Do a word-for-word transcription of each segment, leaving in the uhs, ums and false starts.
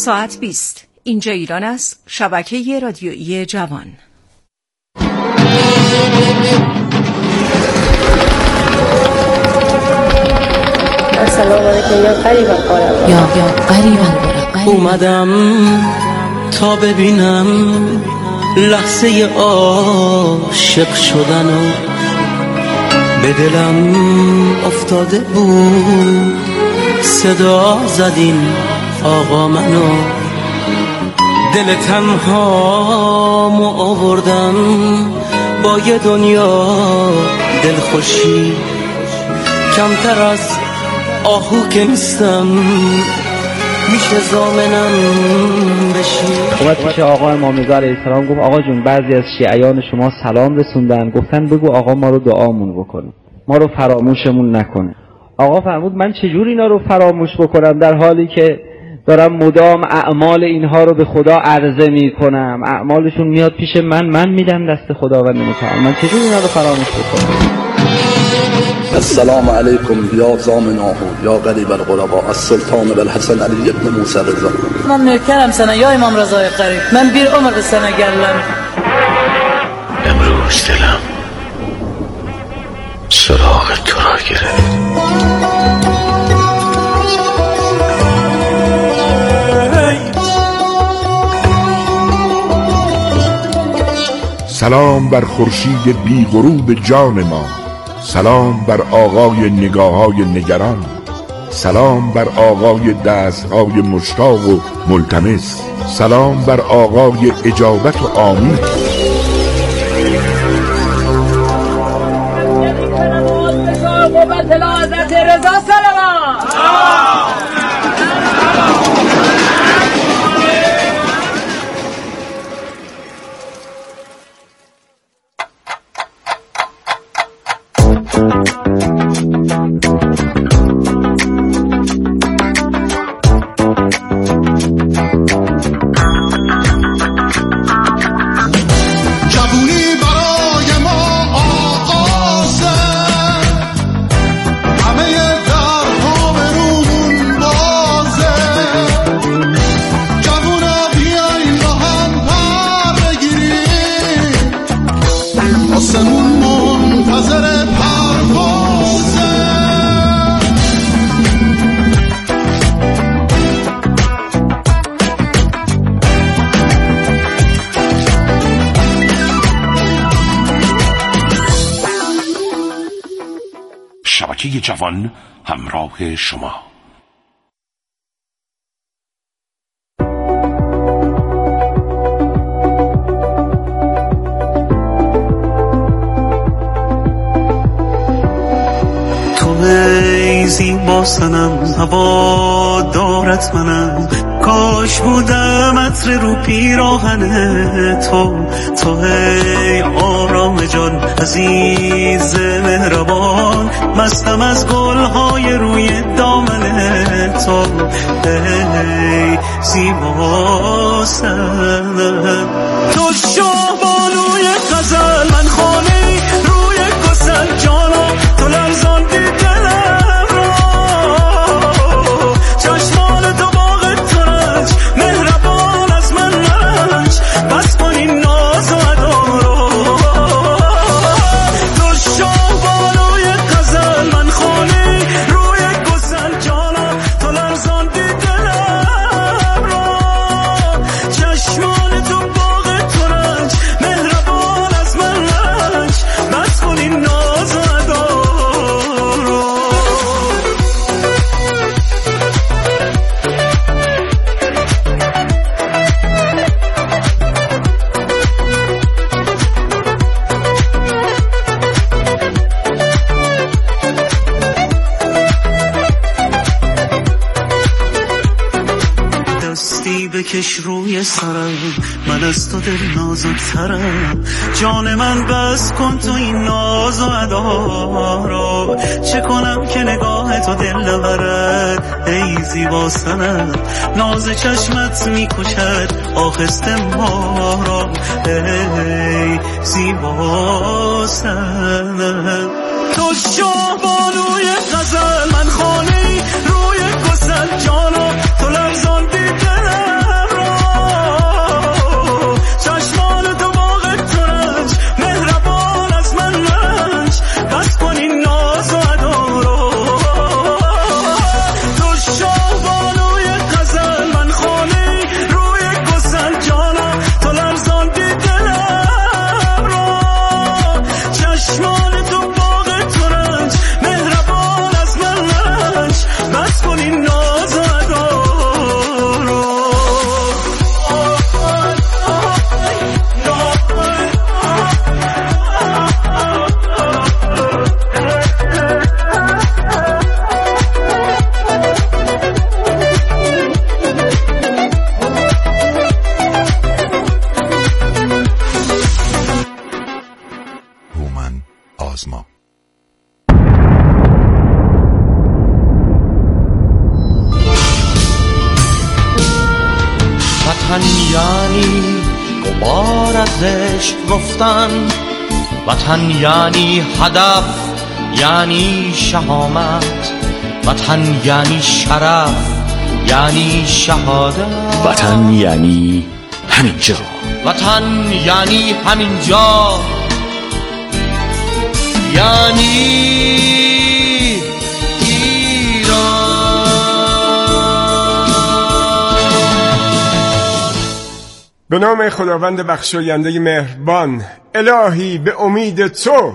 ساعت بیست. اینجا ایران است. شبکه رادیویی جوان. سلام علیکم یا قریبا قربا یا یا قریبا اومدم تا ببینم لحظه عاشق شدن و به دلم افتاده بود صدا زدین آقا منو دل تنهامو آوردم با یه دنیا دلخوشی کمتر از آهو که نیستم میشه زامنم بشی. اومد پیش آقا امام رضا علیه السلام گفت آقا جون بعضی از شیعیان شما سلام رسوندن گفتن بگو آقا ما رو دعامون بکنه ما رو فراموشمون نکنه. آقا فرمود من چجور اینا رو فراموش بکنم در حالی که دارم مدام اعمال اینها رو به خدا عرضه میکنم اعمالشون میاد پیش من من میدم دست خداوند متعال من چجور اینا رو فراموش بکنم. السلام علیکم یا زامناه یا غریب الغرباء السلطان بالحسن علی ابن موسی رضا. من نوکرم سنه یا امام رضای قریب من بیر عمر به سنه گرلم. امروز دلم سراغ تو را گرفت. سلام بر خورشید بی غروب جان ما، سلام بر آقای نگاه‌های نگران، سلام بر آقای دست‌های مشتاق و ملتمس، سلام بر آقای اجابت و آمین. شبکه جوان همراه شما. تو ای زیبا صنم هوا دارت منم کاش بودم عطر رو پیراهن تو تو ای آرام جان عزیز مهربان مستم از گلهای روی دامن تو ای زیبا صنم تو شاه بانوی غزل من خانه روی گسل جانا تو لرزان دلم را چشمان تو باغ ترنج مهربان از من نرنج بس کن این ناز و ادا را تو شاه بانوی غزل من خانه روی گسل جانا تو لرزان دلم را چشمان تو باغ ترنج مهربان از من نرنج بس کن این ناز و ادا را. دستی بکش روی سرم من از تو دل نازکترم جان من بس کن تو این ناز و ادا را چه کنم که نگاه تو دل نبرد ای زیبا صنم ناز چشمت میکشد آهسته ما را ای زیبا صنم تو شاه بانوی غزل من خانه روی گسل جانا تو لرزان دلم بیازما. وطن یعنی غبار از عشق گفتن، وطن یعنی هدف، یعنی شهامت، وطن یعنی شرف، یعنی شهادت، وطن یعنی همینجا، وطن یعنی همینجا، یعنی به نام خداوند بخشاینده مهربان. الهی به امید تو.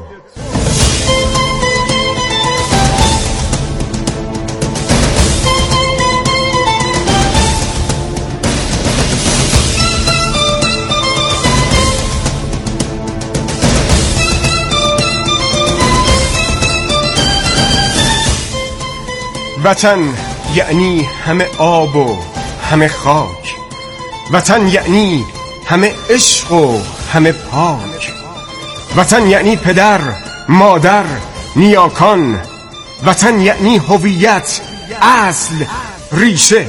وطن یعنی همه آب و همه خاک، وطن یعنی همه عشق و همه پاک، وطن یعنی پدر، مادر، نیاکان، وطن یعنی هویت، اصل، ریشه.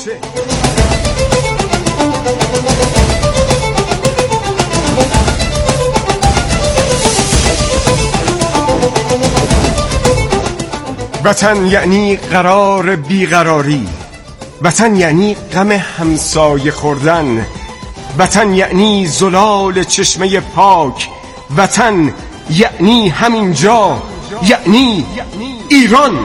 وطن یعنی قرار بیقراری، وطن یعنی غم همسایه خوردن، وطن یعنی زلال چشمه پاک، وطن یعنی همینجا، یعنی ایران.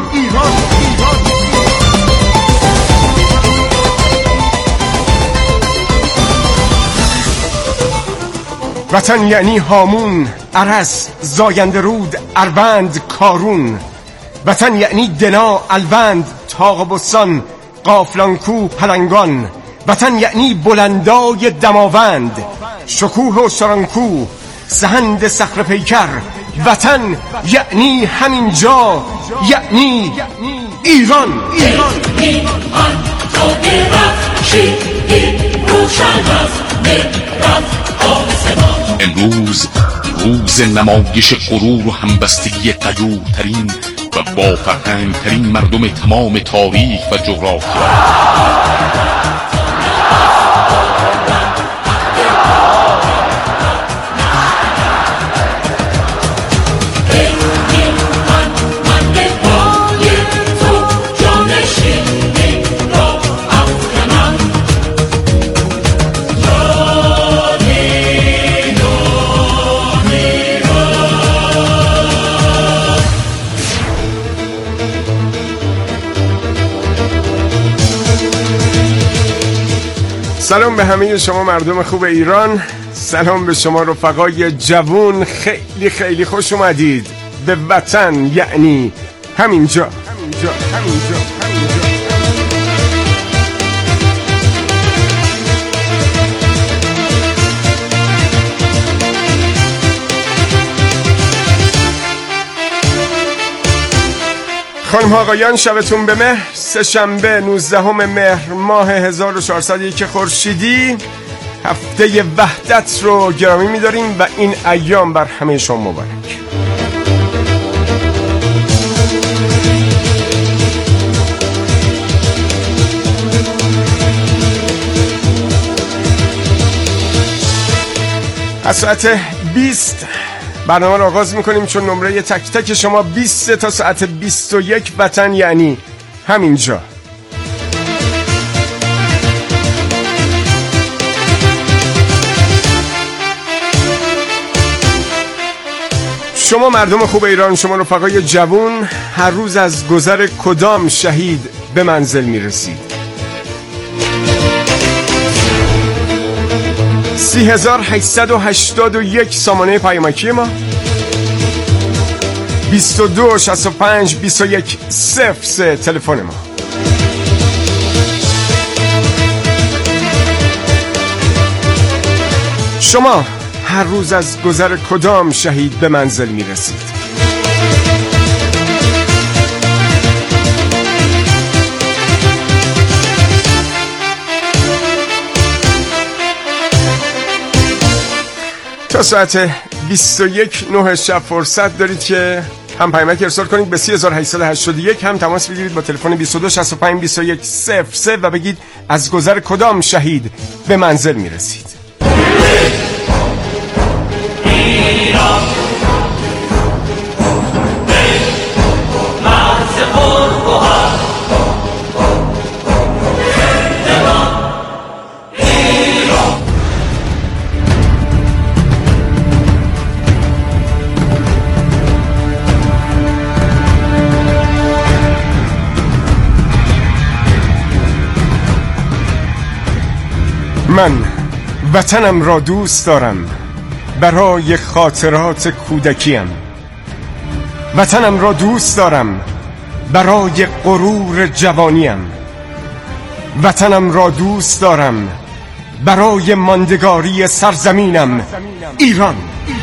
وطن یعنی هامون، ارس، زاینده رود، اروند، کارون، وطن یعنی دنا، الوند، طاق بستان، قافلانکو، پلنگان، وطن یعنی بلندای دماوند، شکوه و سرانکو، سهند صخره پیکر، وطن یعنی همینجا، یعنی ایران. ایران امروز روز نمایش غرور و همبستگی تجورترین و با فرهنگترین مردم تمام تاریخ و جغرافیا. سلام به همه شما مردم خوب ایران، سلام به شما رفقای جوون، خیلی خیلی خوش اومدید به وطن یعنی همینجا. همینجا همینجا همینجا خانم آقایان، شبتون به مهر. سه شنبه نوزدهم مهر ماه هزار و چهارصد و یک خورشیدی، هفته وحدت رو گرامی می‌داریم و این ایام بر همه شما مبارک. از ساعت بیست برنامه رو آغاز میکنیم، چون نمره تک تک شما بیست تا ساعت بیست و یک. وطن یعنی همینجا. شما مردم خوب ایران، شما رفقای جوون، هر روز از گذر کدام شهید به منزل میرسید؟ سی هزار هشتصد و هشتاد و یک سامانه پیامکی ما، بیست و دو شصت و پنج بیست و یک صفر سه تلفن ما. شما هر روز از گذر کدام شهید به منزل می رسید؟ تا ساعت بیست و یک نه شب فرصت دارید که هم پیامک ارسال کنید به سی هزار و هشتصد و هشتاد و یک، هم تماس بگیرید با تلفن بیست و دو شصت و پنج بیست و یک صفر سه و بگید از گذر کدام شهید به منزل میرسید. ایران من وطنم را دوست دارم برای خاطرات کودکیم، وطنم را دوست دارم برای غرور جوانیم، وطنم را دوست دارم برای ماندگاری سرزمینم ایران.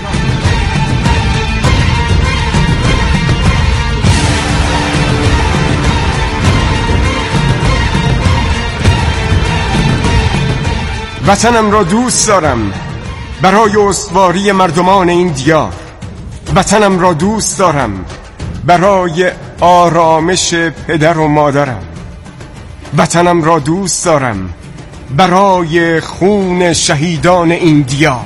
وطنم را دوست دارم برای استواری مردمان این دیار، وطنم را دوست دارم برای آرامش پدر و مادرم، وطنم را دوست دارم برای خون شهیدان این دیار.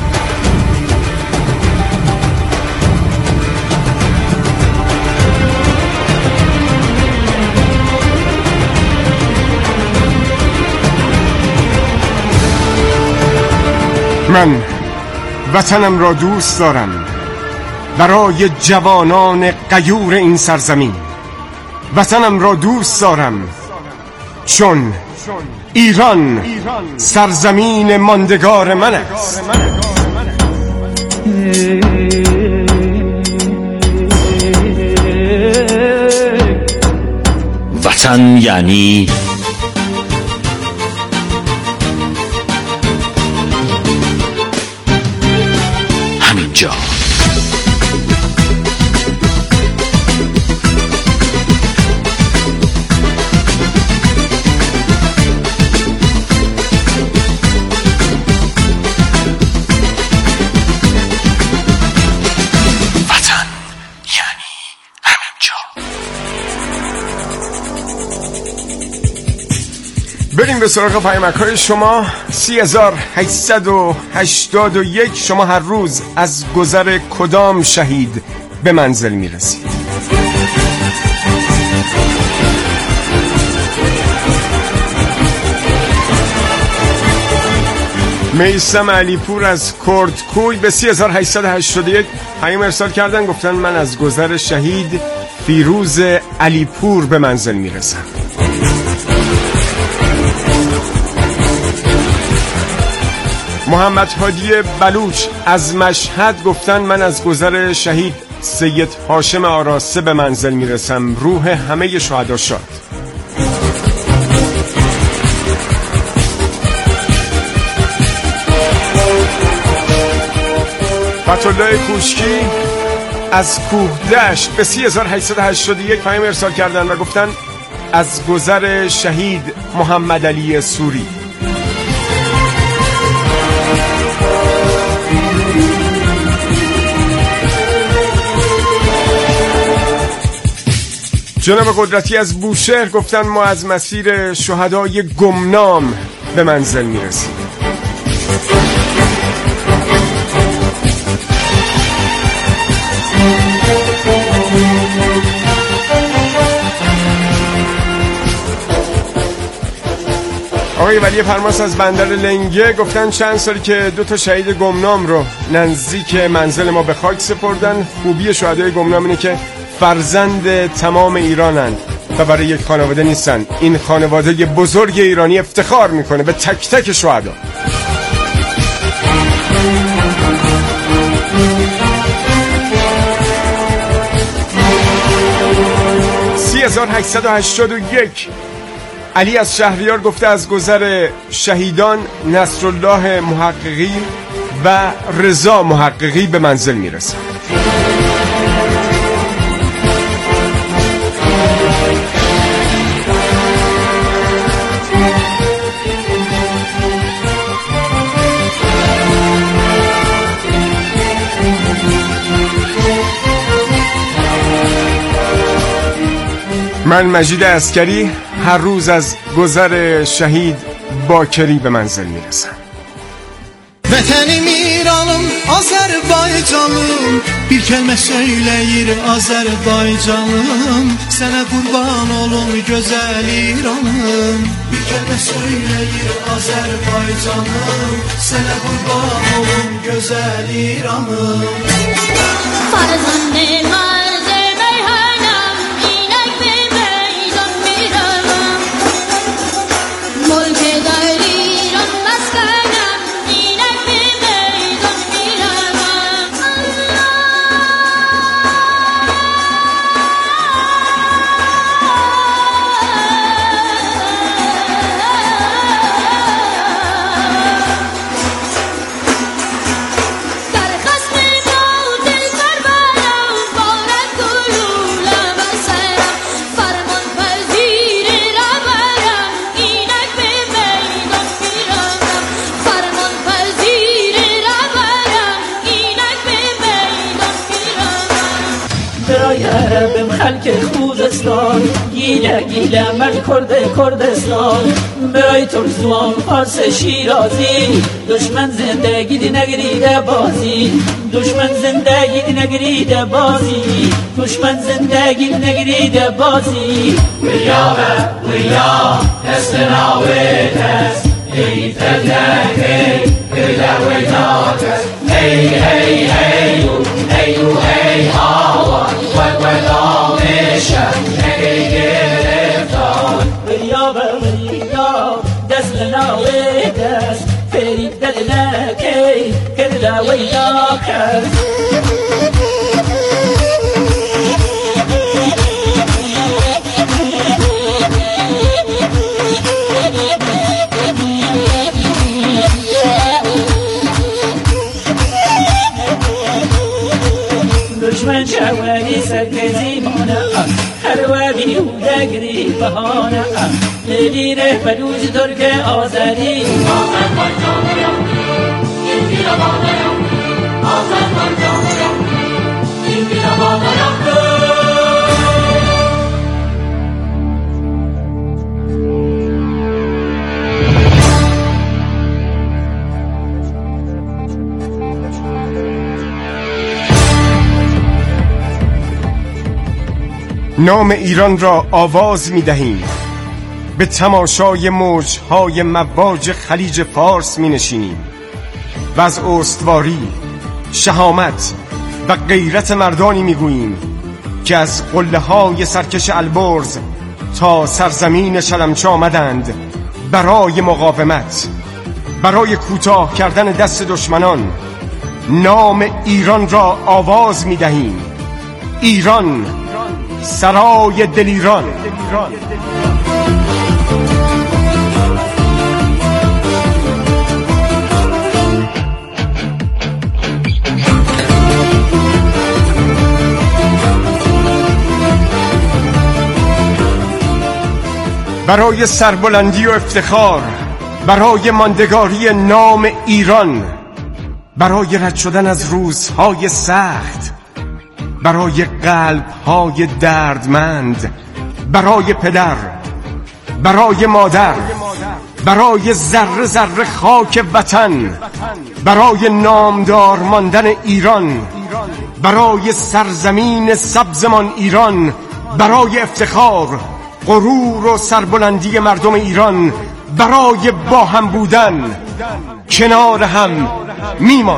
من وطنم را دوست دارم برای جوانان غیور این سرزمین، وطنم را دوست دارم چون ایران سرزمین ماندگار من است. وطن یعنی همینجا. بریم به سراغ پیامک‌های شما. سی هزار و هشتصد و هشتاد و یک شما هر روز از گذر کدام شهید به منزل میرسید؟ میثم علیپور از کردکوی به سی هزار و هشتصد و هشتاد و یک پیام ارسال کردن، گفتن من از گذر شهید فیروز علیپور به منزل میرسم. محمد هادی بلوچ از مشهد گفتن من از گذر شهید سید هاشم آراسته به منزل میرسم، روح همه شهدا شاد. فتح‌الله کوشکی از کوهدشت به سی هزار و هشتصد و هشتاد و یک پیام ارسال کردن و گفتن از گذر شهید محمد علی سوری. جناب قدرتی از بوشهر گفتن ما از مسیر شهدای گمنام به منزل میرسیم. آقای ولی فرماس از بندر لنگه گفتن چند سالی که دو تا شهید گمنام رو نزدیک منزل ما به خاک سپردن. خوبی شهدای گمنام اینه که فرزند تمام ایرانند و برای یک خانواده نیستن. این خانواده بزرگ ایرانی افتخار میکنه به تک تک شهدا. سی هزار و هشتصد و هشتاد و یک علی از شهریار گفته از گذر شهیدان نصرالله محققی و رضا محققی به منزل میرسه. من مجید عسکری هر روز از گذر شهید باکری به منزل میرسم. Vətənim İranım, Azərbaycanım, bir kəlmə söyləyir Azərbaycanım, sənə qurban olum gözəl İranım. Bir kəlmə söyləyir Azərbaycanım, sənə qurban olum gözəl İranım. Farzandı marz beyhanam, inek bir meydan miramam, mulk dar İran maskanam. خلق خوزستان گیله گیله من کرد کردستان برای ترزوان فارس شیرازی دشمن زندگی دی نگریده بازی دشمن زندگی دی نگریده بازی دشمن زندگی دی نگریده بازی ویابه ویا دستنا ویدست ای تدنکی گرده ویداتست ای ای ایو ایو ای هاوا ود ود آمیشه نگی گرفتان ویابه ویا دستنا ویدست فرید دلنکی گرده ویداتست دشمن شوانی سرکزی مانه هر وابی او دگری بهانه لیلی ره بدوز درگ آزادی آزاد بایدانیم این بیلا بانیم آزاد بایدانیم این بیلا بانیم نام ایران را آواز می دهیم، به تماشای موجهای مواج خلیج فارس می نشینیم و از استواری، شهامت و غیرت مردانی می گوییم که از قله های سرکش البرز تا سرزمین شلمچه آمدند برای مقاومت، برای کوتاه کردن دست دشمنان. نام ایران را آواز می دهیم. ایران، سرای دل ایران. برای سربلندی و افتخار، برای ماندگاری نام ایران، برای رد شدن از روزهای سخت، برای قلب‌های دردمند، برای پدر، برای مادر، برای ذره ذره خاک وطن، برای نامدار ماندن ایران، برای سرزمین سبزمان ایران، برای افتخار، غرور و سربلندی مردم ایران، برای با هم بودن، کنار هم میمان.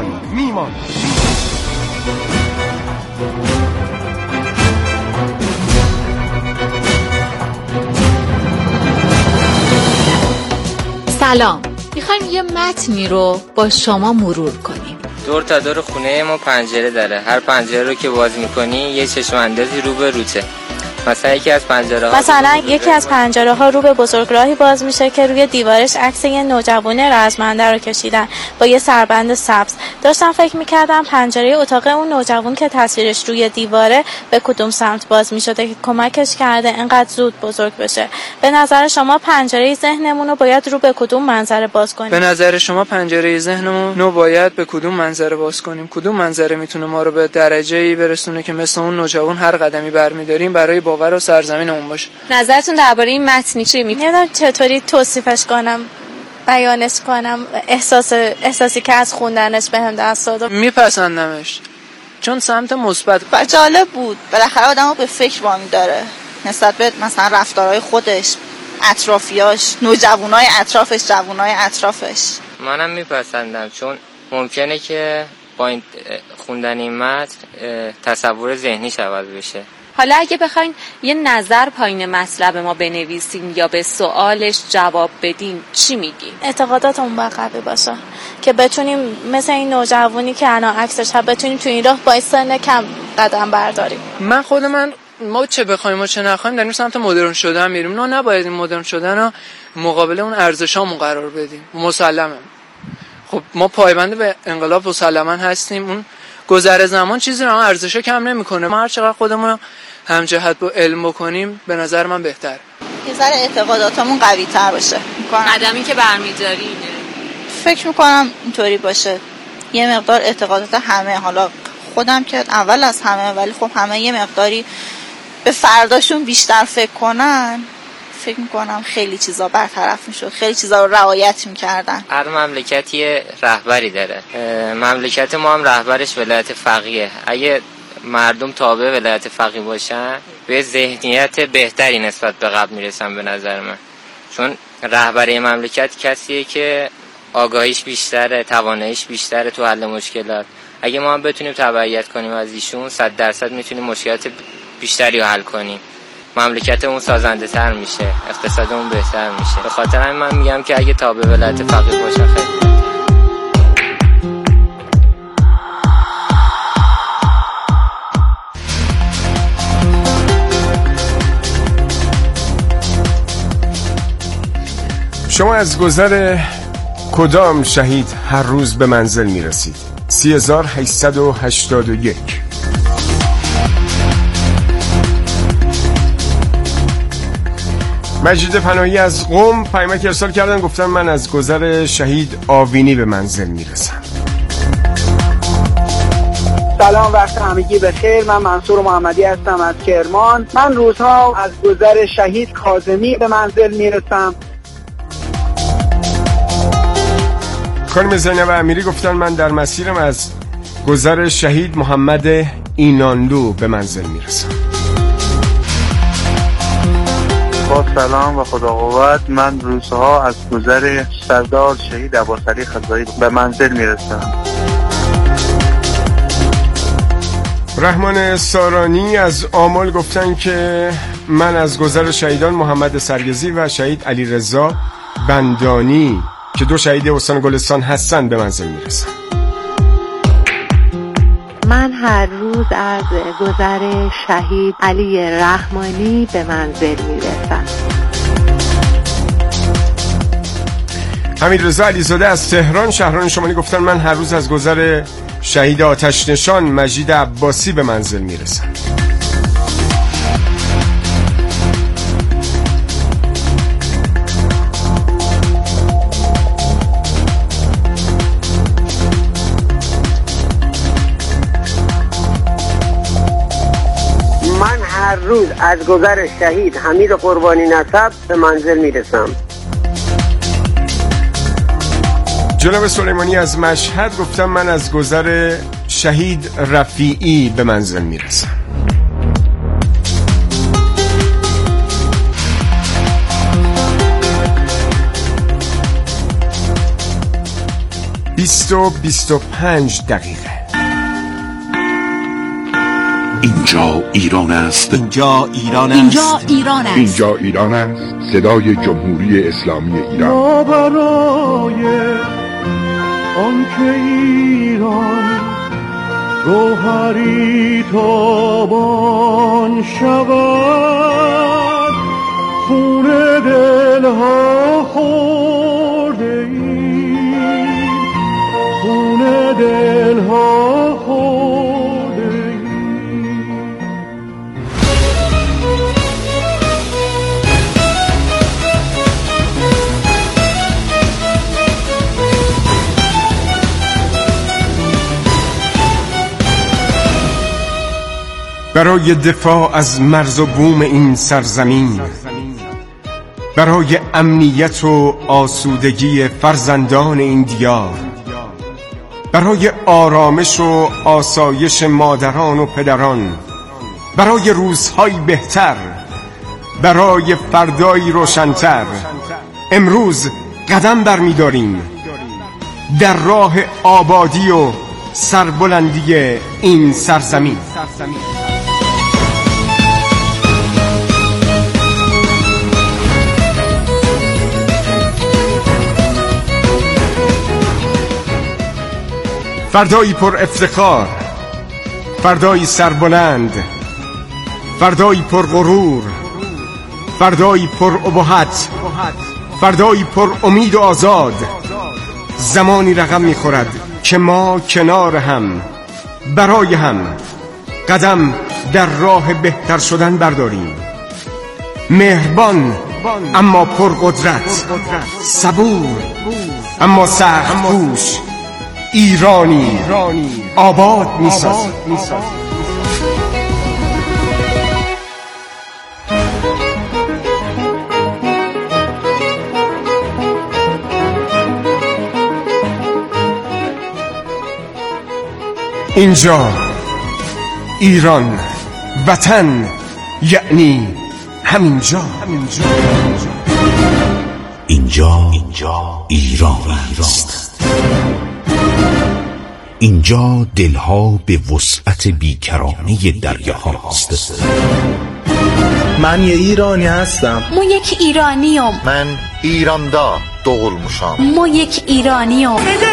سلام، میخوایم یه متنی رو با شما مرور کنیم. دور تا دور خونه ما پنجره داره. هر پنجره رو که باز میکنی یه چشم اندازی رو به روته. مثلا یکی از پنجره ها مثلا یکی از پنجره ها رو به بزرگراهی باز میشه که روی دیوارش عکس یه نوجوان رزمنده رو کشیدن با یه سربند سبز. داشتم فکر میکردم پنجره اتاق اون نوجوان که تصویرش روی دیواره به کدوم سمت باز میشده که کمکش کرده اینقدر زود بزرگ بشه. به نظر شما پنجره ذهنمون رو باید رو به کدوم منظره باز کنیم؟ به نظر شما پنجره ذهنمون رو باید به کدوم منظره باز کنیم؟ کدوم منظره میتونه ما رو به درجه‌ای برسونه که مثل اون نوجوان هر قدمی برمی‌داریم برای با باور و سرزمینمون باشه. نظرتون درباره این متنی چی میگه؟ نمیدونم چطوری توصیفش کنم، بیانش کنم، احساس احساسی که از خوندنش بهم دست داد. میپسندمش چون سمت مثبت و جالب بود. بالاخره آدمو به فکر وامی داره نسبت به مثلا رفتارهای خودش، اطرافیاش، نوجوانای اطرافش، جوانای اطرافش. منم میپسندم چون ممکنه که با این خوندن این متن تصور ذهنیش عوض بشه. حالا اگه بخواین یه نظر پایین مطلب ما بنویسین یا به سوالش جواب بدین چی میگین؟ اعتقاداتمون باید قوی باشه که بتونیم مثل این نوجوانی که الان عکسش هست بتونیم تو این راه با سن کم قدم برداریم. من خود من ما چه بخوایم و چه نخوایم داریم سمت مدرن شدن میریم. نه نباید این مدرن شدن رو مقابل اون ارزشامون قرار بدیم. مسلمه. خب ما پایبند به انقلاب مسلما هستیم. اون گذر زمان چیزی رو ارزشا کم نمیکنه. ما هر چقدر خودمون هم جهت با علم بکنیم به نظر من بهتره. یه ذره اعتقاداتمون قوی تر باشه. قدمی که برمی‌داری اینه. فکر میکنم اینطوری باشه. یه مقدار اعتقادات همه، حالا خودم که اول از همه، ولی خب همه یه مقداری به فرداشون بیشتر فکر کنن، فکر میکنم خیلی چیزا برطرف میشد، خیلی چیزا رو رعایت میکردن. هر مملکتی رهبری داره. مملکت ما هم رهبرش ولایت فقیه. اگه مردم تابع ولایت فقیه باشن به ذهنیت بهتری نسبت به قبل میرسن به نظر من. چون رهبری مملکت کسیه که آگاهیش بیشتره، تواناییش بیشتره تو حل مشکلات. اگه ما هم بتونیم تبعیت کنیم از ایشون صد درصد میتونیم مشکلات بیشتری رو حل کنیم. مملکتمون سازنده تر میشه، اقتصادمون بهتر میشه. به خاطر همین من میگم که اگه تابع ولایت فقیه باشه خیلی. شما از گذر کدام شهید هر روز به منزل میرسید؟ سی هزار هشتصد و هشتاد و یک. مجید پناهی از قم پیامک ارسال کردن، گفتن من از گذر شهید آوینی به منزل میرسم. سلام، وقت همگی بخیر. من منصور محمدی هستم از کرمان. من روزها از گذر شهید کاظمی به منزل میرسم. خانم زینب امیری گفتن من در مسیرم از گذر شهید محمد اینانلو به منزل میرسم. با سلام و خدا قوت، من روزها از گذر سردار شهید عباسعلی خزایی به منزل میرسم. رحمان سارانی از آمل گفتن که من از گذر شهیدان محمد سرگزی و شهید علیرضا بندانی که دو شهید استان گلستان هستن به منزل میرسم. من هر روز از گذر شهید علی رحمانی به منزل میرسم. امیررضا علیزاده از تهران شهران شمالی گفتن من هر روز از گذر شهید آتش نشان مجید عباسی به منزل میرسم. هر روز از گذر شهید حمید قربانی نسب به منزل میرسم. جناب سلیمانی از مشهد گفتم من از گذر شهید رفیعی به منزل میرسم. بیست و بیست و پنج دقیقه. اینجا ایران است. اینجا ایران است. اینجا ایران است. اینجا ایران است. صدای جمهوری اسلامی ایران. ما برای آنکه ایران گوهری تابان شود، خون دلها خورده ایم، خون دلها خورده. برای دفاع از مرز و بوم این سرزمین، برای امنیت و آسودگی فرزندان این دیار، برای آرامش و آسایش مادران و پدران، برای روزهای بهتر، برای فردایی روشن‌تر، امروز قدم برمی‌داریم در راه آبادی و سربلندی این سرزمین. فردایی پر افتخار، فردایی سربلند، فردایی پر غرور، فردایی پر ابهت، فردایی پر امید و آزاد. زمانی رقم می‌خورد که ما کنار هم، برای هم قدم در راه بهتر شدن برداریم. مهربان اما پر قدرت، صبور اما سخت کوش، ایرانی آباد می‌سازیم. اینجا ایران، وطن یعنی همینجا. اینجا اینجا ایران است. اینجا دلها به وسعت بیکرانی دریاهاست. من یه ایرانی هستم. ما یک ایرانیم. من ایراندا doğulmuşam. ما یک ایرانیم.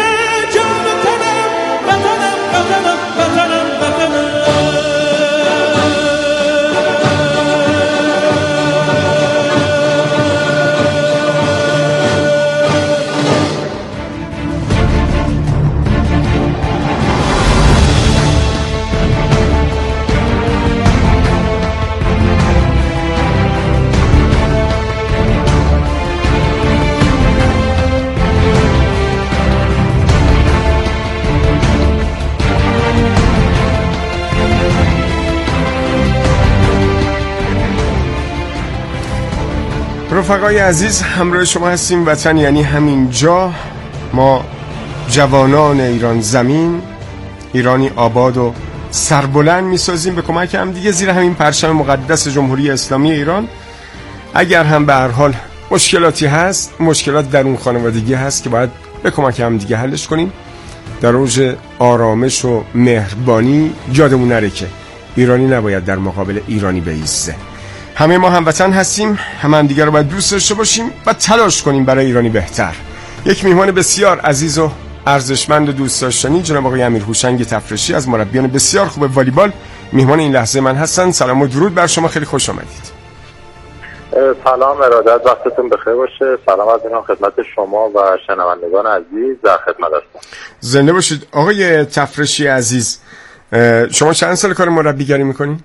رفقای عزیز، همراه شما هستیم. وطن یعنی همینجا. ما جوانان ایران زمین، ایرانی آباد و سربلند میسازیم به کمک هم دیگه زیر همین پرچم مقدس جمهوری اسلامی ایران. اگر هم به هر حال مشکلاتی هست، مشکلات در اون خانوادگی هست که باید به کمک هم دیگه حلش کنیم. در اوج آرامش و مهربانی یادمون نره که ایرانی نباید در مقابل ایرانی بایسته. همه ما هموطن هستیم، همه هم دیگر رو باید دوست داشته باشیم و تلاش کنیم برای ایرانی بهتر. یک میهمان بسیار عزیز و ارزشمند و دوست داشتنی جناب آقای امیر هوشنگ تفرشی از مربیان بسیار خوب والیبال میهمان این لحظه من هستن. سلام و درود بر شما، خیلی خوش آمدید. سلام، ارادت، وقتتون بخیر باشه. سلام از اینا خدمت شما و شنوندگان عزیز، در خدمت هستم. زنده باشید. آقای تفرشی عزیز، شما چند سال کار مربیگری میکنید؟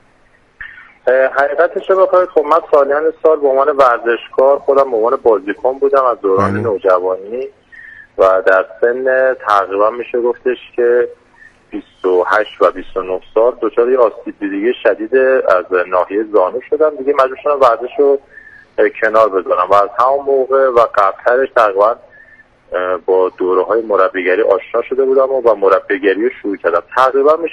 حقیقتش رو بخواید خب من سالیان سال به عنوان ورزشکار خودم به عنوان بازیکن بودم از دوران نوجوانی و در سن تقریبا میشه گفتش که بیست و هشت و بیست و نه سال دچار یه آسیب دیدگی شدید از ناحیه زانو شدم دیگه، مجبور شدم ورزش رو کنار بذارم و از همون موقع و قبلترش تقریبا با دوره های مربیگری آشنا شده بودم و مربیگری رو شروع کردم. تقریبا میشه